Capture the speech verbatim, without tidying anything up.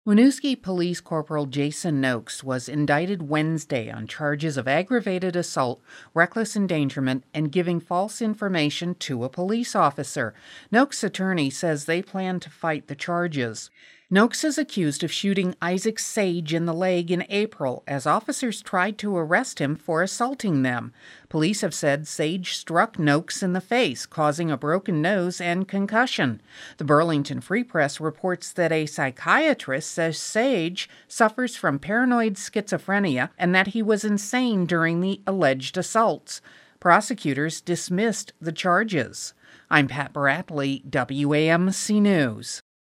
Winooski Police Corporal Jason Noakes was indicted Wednesday on charges of aggravated assault, reckless endangerment, and giving false information to a police officer. Noakes' attorney says they plan to fight the charges. Noakes is accused of shooting Isaac Sage in the leg in April as officers tried to arrest him for assaulting them. Police have said Sage struck Noakes in the face, causing a broken nose and concussion. The Burlington Free Press reports that a psychiatrist says Sage suffers from paranoid schizophrenia and that he was insane during the alleged assaults. Prosecutors dismissed the charges. I'm Pat Baratley, W A M C News.